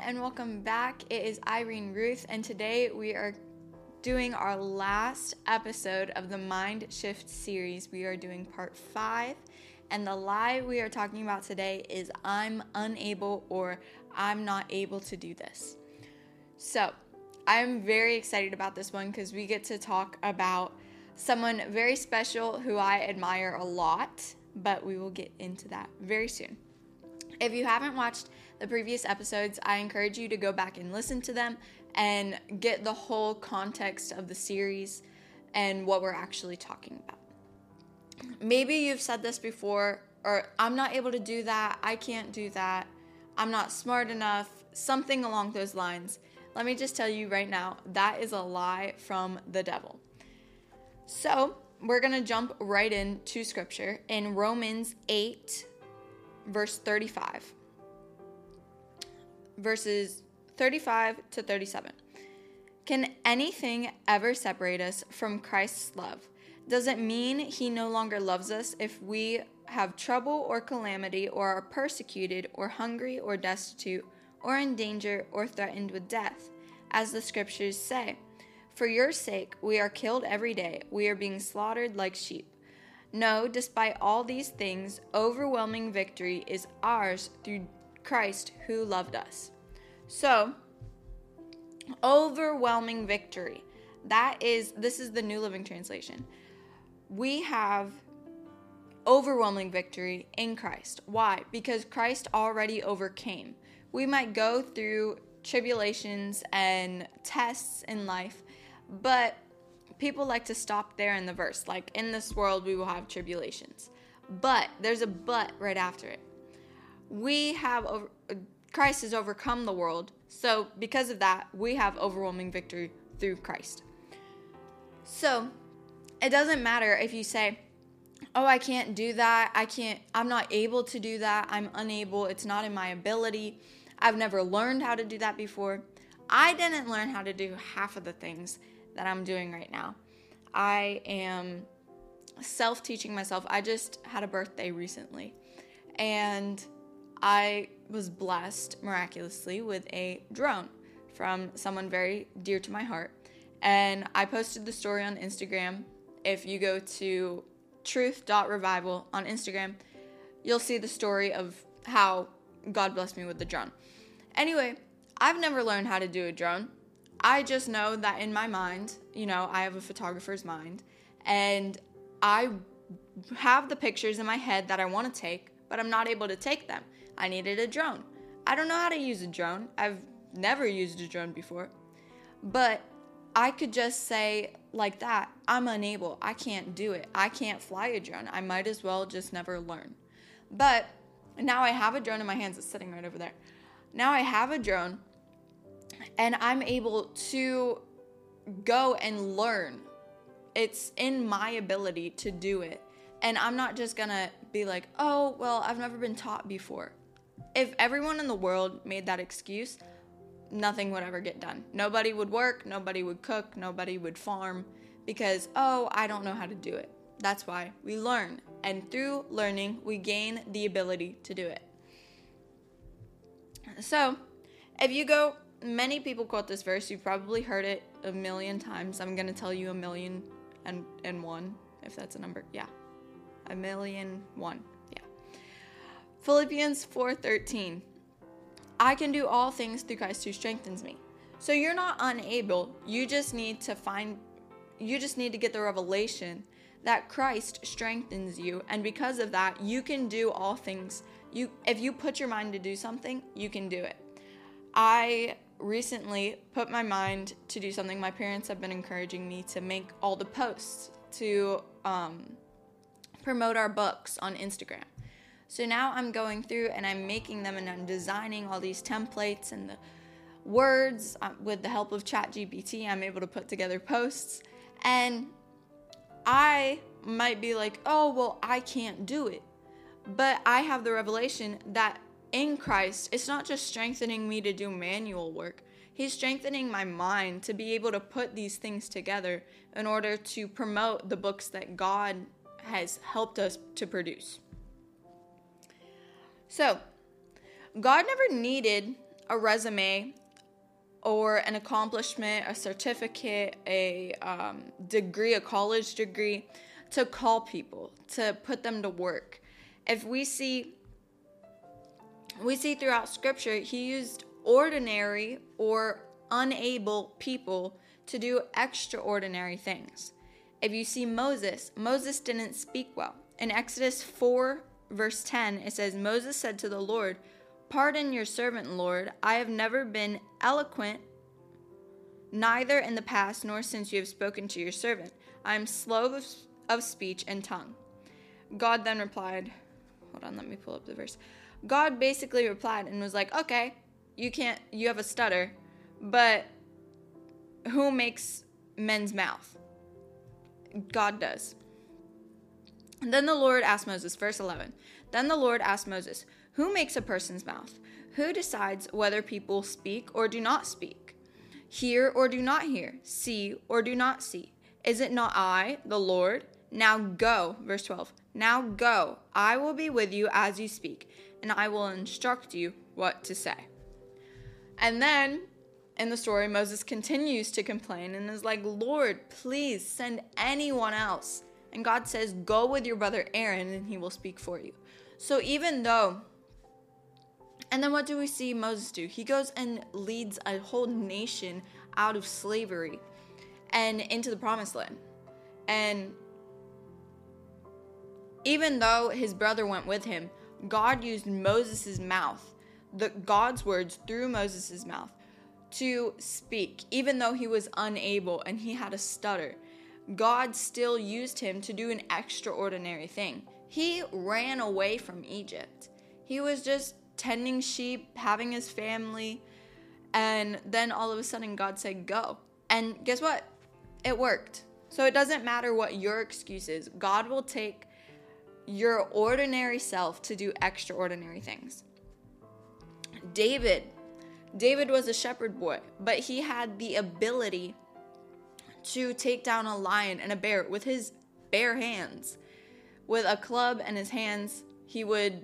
and welcome back. It is Irene Ruth, and today we are doing our last episode of the Mind Shift series. We are doing part 5, and the lie we are talking about today is I'm unable or I'm not able to do this. So, I'm very excited about this one because we get to talk about someone very special who I admire a lot, but we will get into that very soon. If you haven't watched the previous episodes, I encourage you to go back and listen to them and get the whole context of the series and what we're actually talking about. Maybe you've said this before, or I'm not able to do that, I can't do that, I'm not smart enough, something along those lines. Let me just tell you right now, that is a lie from the devil. So, we're going to jump right into scripture in Romans 8, verse 35. Verses 35 to 37. Can anything ever separate us from Christ's love? Does it mean he no longer loves us if we have trouble or calamity or are persecuted or hungry or destitute or in danger or threatened with death? As the scriptures say, for your sake we are killed every day, we are being slaughtered like sheep. No, despite all these things, overwhelming victory is ours through Christ who loved us. So, overwhelming victory. This is the New Living Translation. We have overwhelming victory in Christ. Why? Because Christ already overcame. We might go through tribulations and tests in life, but people like to stop there in the verse. Like, in this world, we will have tribulations. But, there's a but right after it. Christ has overcome the world. So, because of that, we have overwhelming victory through Christ. So, it doesn't matter if you say, oh, I can't do that. I'm not able to do that. I'm unable. It's not in my ability. I've never learned how to do that before. I didn't learn how to do half of the things that I'm doing right now. I am self-teaching myself. I just had a birthday recently, and I was blessed miraculously with a drone from someone very dear to my heart, and I posted the story on Instagram. If you go to truth.revival on Instagram, you'll see the story of how God blessed me with the drone. Anyway, I've never learned how to do a drone. I just know that in my mind, I have a photographer's mind, and I have the pictures in my head that I want to take, but I'm not able to take them. I needed a drone. I don't know how to use a drone. I've never used a drone before, but I could just say like that, I'm unable. I can't do it. I can't fly a drone. I might as well just never learn. But now I have a drone in my hands. It's sitting right over there. Now I have a drone, and I'm able to go and learn. It's in my ability to do it. And I'm not just gonna be like, oh, well, I've never been taught before. If everyone in the world made that excuse, nothing would ever get done. Nobody would work, nobody would cook, nobody would farm, because, oh, I don't know how to do it. That's why we learn. And through learning, we gain the ability to do it. So, if you go, many people quote this verse. You've probably heard it a million times. I'm going to tell you 1,000,001, if that's a number. Yeah. 1,000,001. Yeah. Philippians 4:13. I can do all things through Christ who strengthens me. So you're not unable. You just need to get the revelation that Christ strengthens you. And because of that, you can do all things. If you put your mind to do something, you can do it. I recently put my mind to do something. My parents have been encouraging me to make all the posts to promote our books on Instagram. So now I'm going through and I'm making them, and I'm designing all these templates and the words. With the help of ChatGPT, I'm able to put together posts. And I might be like, oh, well, I can't do it. But I have the revelation that in Christ, it's not just strengthening me to do manual work. He's strengthening my mind to be able to put these things together in order to promote the books that God has helped us to produce. So, God never needed a resume or an accomplishment, a certificate, a degree, a college degree, to call people, to put them to work. If we see throughout Scripture, he used ordinary or unable people to do extraordinary things. If you see Moses didn't speak well. In Exodus 4, verse 10, it says, Moses said to the Lord, "Pardon your servant, Lord. I have never been eloquent, neither in the past nor since you have spoken to your servant. I am slow of speech and tongue." God then replied, hold on, let me pull up the verse. God basically replied and was like, okay, you have a stutter, but who makes men's mouth? God does. And then the Lord asked Moses, verse 11, then the Lord asked Moses, who makes a person's mouth? Who decides whether people speak or do not speak? Hear or do not hear? See or do not see? Is it not I, the Lord? Now go, verse 12. Now go, I will be with you as you speak, and I will instruct you what to say. And then in the story, Moses continues to complain and is like, Lord, please send anyone else. And God says, go with your brother Aaron and he will speak for you. So even though, and then what do we see Moses do? He goes and leads a whole nation out of slavery and into the promised land. And even though his brother went with him, God used Moses' mouth, God's words through Moses' mouth to speak. Even though he was unable and he had a stutter, God still used him to do an extraordinary thing. He ran away from Egypt. He was just tending sheep, having his family, and then all of a sudden God said, go. And guess what? It worked. So it doesn't matter what your excuse is. God will take your ordinary self to do extraordinary things. David was a shepherd boy, but he had the ability to take down a lion and a bear with his bare hands. With a club in his hands, he would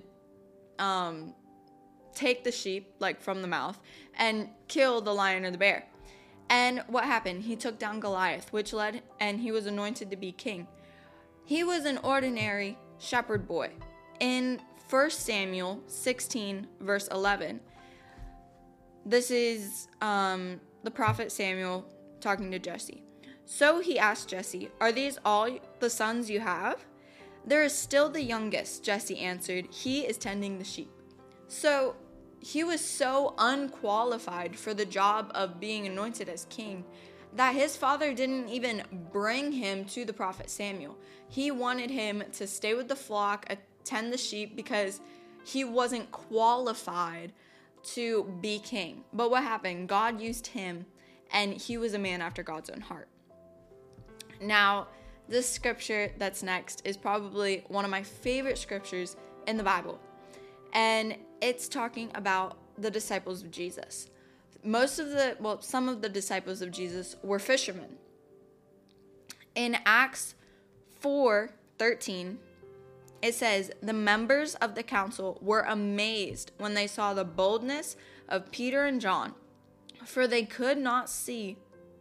take the sheep, like from the mouth, and kill the lion or the bear. And what happened? He took down Goliath, and he was anointed to be king. He was an ordinary shepherd boy. In 1 Samuel 16, verse 11, this is the prophet Samuel talking to Jesse. So he asked Jesse, "Are these all the sons you have?" "There is still the youngest," Jesse answered. "He is tending the sheep." So he was so unqualified for the job of being anointed as king that his father didn't even bring him to the prophet Samuel. He wanted him to stay with the flock, attend the sheep, because he wasn't qualified to be king. But what happened? God used him, and he was a man after God's own heart. Now, this scripture that's next is probably one of my favorite scriptures in the Bible. And it's talking about the disciples of Jesus. Some of the disciples of Jesus were fishermen. In Acts 4:13, it says, "The members of the council were amazed when they saw the boldness of Peter and John, for they could see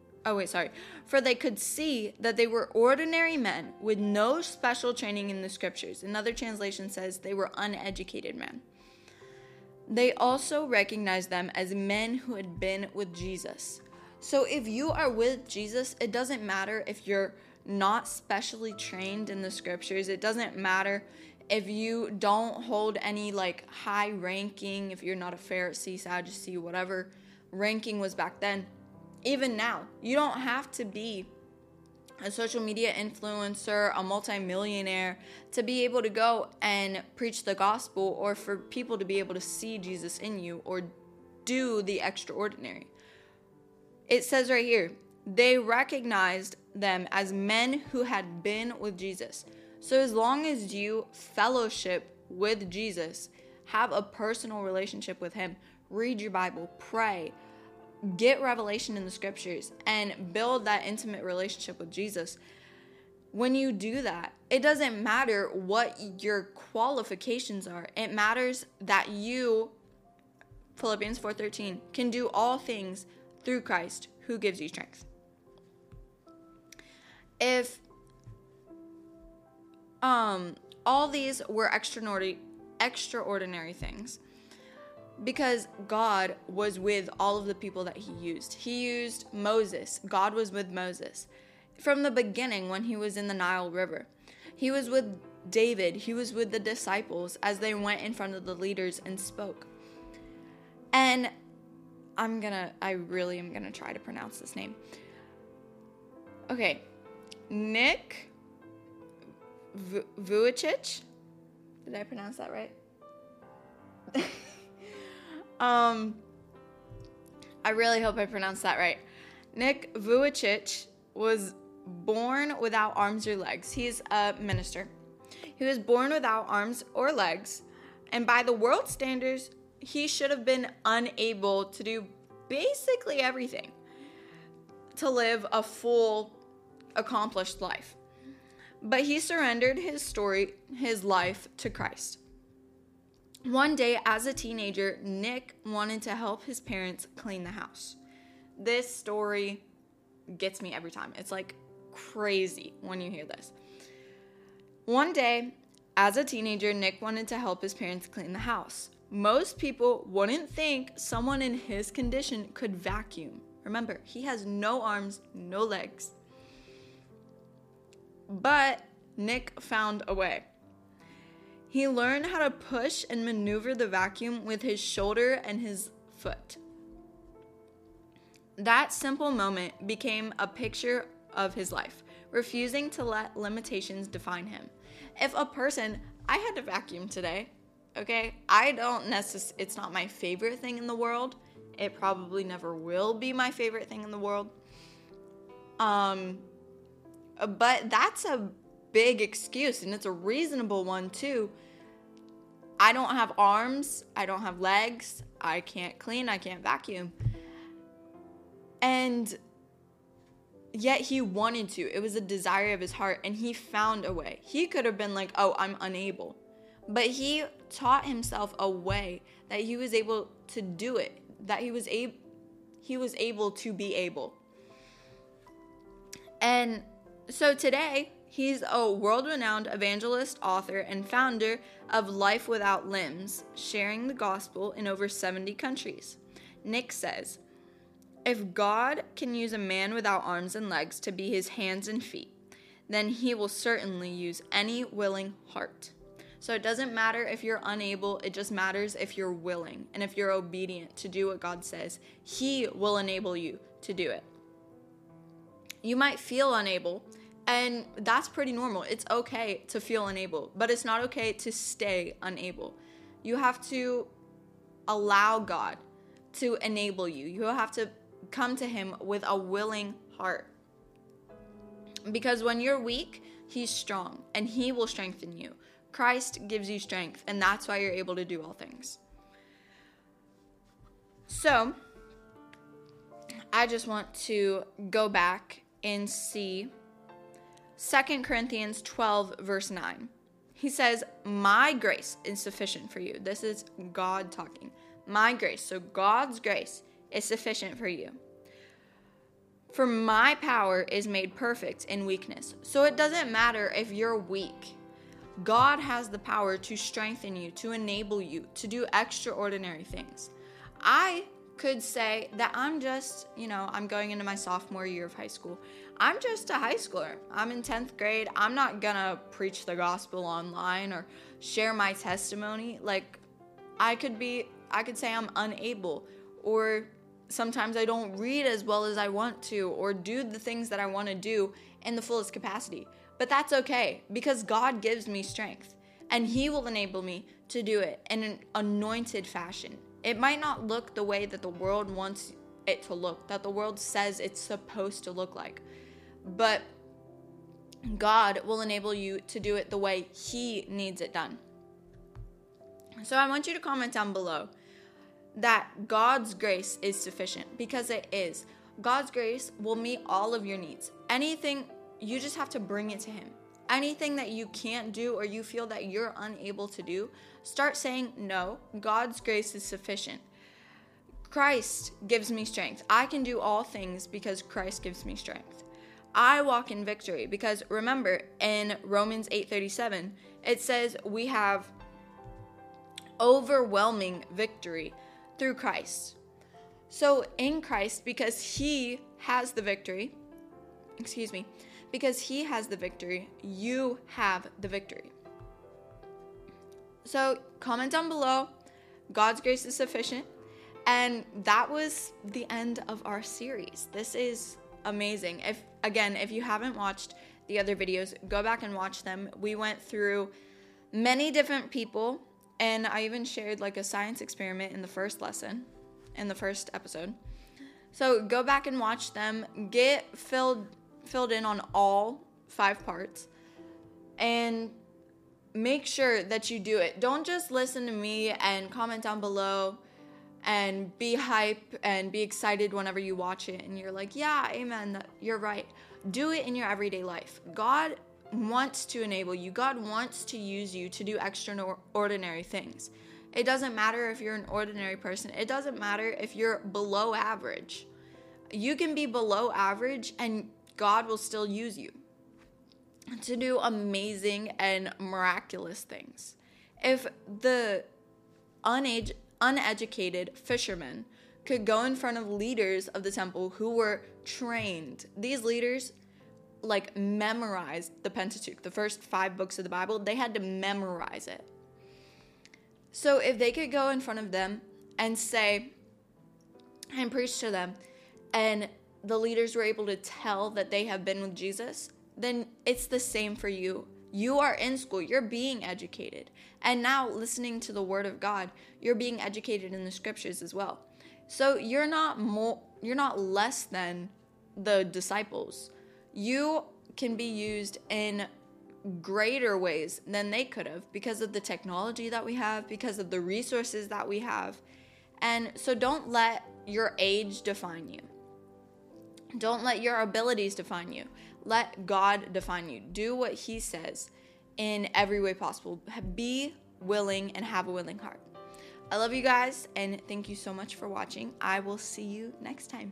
that they were ordinary men with no special training in the scriptures." Another translation says they were uneducated men. They also recognized them as men who had been with Jesus. So if you are with Jesus, it doesn't matter if you're not specially trained in the scriptures. It doesn't matter if you don't hold any high ranking, if you're not a Pharisee, Sadducee, whatever ranking was back then. Even now, you don't have to be a social media influencer, a multimillionaire, to be able to go and preach the gospel, or for people to be able to see Jesus in you or do the extraordinary. It says right here, they recognized them as men who had been with Jesus. So as long as you fellowship with Jesus, have a personal relationship with him, read your Bible, pray, get revelation in the scriptures, and build that intimate relationship with Jesus. When you do that, it doesn't matter what your qualifications are. It matters that you Philippians 4:13, can do all things through Christ who gives you strength. If all these were extraordinary things, because God was with all of the people that he used. He used Moses. God was with Moses from the beginning when he was in the Nile River. He was with David. He was with the disciples as they went in front of the leaders and spoke. And I really am gonna try to pronounce this name. Okay, Nick Vujicic. Did I pronounce that right? I really hope I pronounced that right. Nick Vujicic was born without arms or legs. He's a minister. He was born without arms or legs, and by the world standards, he should have been unable to do basically everything to live a full, accomplished life. But he surrendered his life to Christ. One day, as a teenager, Nick wanted to help his parents clean the house. This story gets me every time. It's like crazy when you hear this. One day, as a teenager, Nick wanted to help his parents clean the house. Most people wouldn't think someone in his condition could vacuum. Remember, he has no arms, no legs. But Nick found a way. He learned how to push and maneuver the vacuum with his shoulder and his foot. That simple moment became a picture of his life, refusing to let limitations define him. If a person, I had to vacuum today, okay? It's not my favorite thing in the world. It probably never will be my favorite thing in the world. But that's a big excuse, and it's a reasonable one too. I don't have arms, I don't have legs, I can't clean, I can't vacuum. And yet he wanted to. It was a desire of his heart, and he found a way. He could have been like, oh, I'm unable. But he taught himself a way that he was able to do it, that he was able to be able. And so today, he's a world-renowned evangelist, author, and founder of Life Without Limbs, sharing the gospel in over 70 countries. Nick says, if God can use a man without arms and legs to be his hands and feet, then he will certainly use any willing heart. So it doesn't matter if you're unable, it just matters if you're willing and if you're obedient to do what God says. He will enable you to do it. You might feel unable, and that's pretty normal. It's okay to feel unable, but it's not okay to stay unable. You have to allow God to enable you. You have to come to him with a willing heart. Because when you're weak, he's strong, and he will strengthen you. Christ gives you strength, and that's why you're able to do all things. So, I just want to go back and see 2 Corinthians 12, verse 9. He says, my grace is sufficient for you. This is God talking. My grace. So God's grace is sufficient for you. For my power is made perfect in weakness. So it doesn't matter if you're weak. God has the power to strengthen you, to enable you, to do extraordinary things. I could say that I'm just, I'm going into my sophomore year of high school. I'm just a high schooler. I'm in 10th grade. I'm not gonna preach the gospel online or share my testimony. Like, I could say I'm unable, or sometimes I don't read as well as I want to, or do the things that I want to do in the fullest capacity. But that's okay, because God gives me strength, and he will enable me to do it in an anointed fashion. It might not look the way that the world wants it to look, that the world says it's supposed to look like. But God will enable you to do it the way he needs it done. So I want you to comment down below that God's grace is sufficient, because it is. God's grace will meet all of your needs. Anything, you just have to bring it to him. Anything that you can't do or you feel that you're unable to do, start saying, no, God's grace is sufficient. Christ gives me strength. I can do all things because Christ gives me strength. I walk in victory because remember in Romans 8:37, it says we have overwhelming victory through Christ. So in Christ, because he has the victory, you have the victory. So comment down below, God's grace is sufficient. And that was the end of our series. This is amazing. If you haven't watched the other videos, go back and watch them. We went through many different people, and I even shared like a science experiment in the first episode. So go back and watch them. Get filled in on all 5 parts, and make sure that you do it. Don't just listen to me and comment down below and be hype and be excited whenever you watch it and you're like, yeah, amen, you're right. Do it in your everyday life. God wants to enable you. God wants to use you to do extraordinary things. It doesn't matter if you're an ordinary person. It doesn't matter if you're below average. You can be below average and God will still use you to do amazing and miraculous things. If the uneducated fishermen could go in front of leaders of the temple who were trained, these leaders like memorized the Pentateuch, the first 5 books of the Bible. They had to memorize it. So if they could go in front of them and say and preach to them, and the leaders were able to tell that they have been with Jesus, then it's the same for you. You are in school, you're being educated. And now listening to the word of God, you're being educated in the scriptures as well. So you're not less than the disciples. You can be used in greater ways than they could have because of the technology that we have, because of the resources that we have. And so don't let your age define you. Don't let your abilities define you. Let God define you. Do what he says in every way possible. Be willing and have a willing heart. I love you guys, and thank you so much for watching. I will see you next time.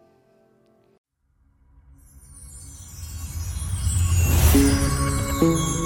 Bye.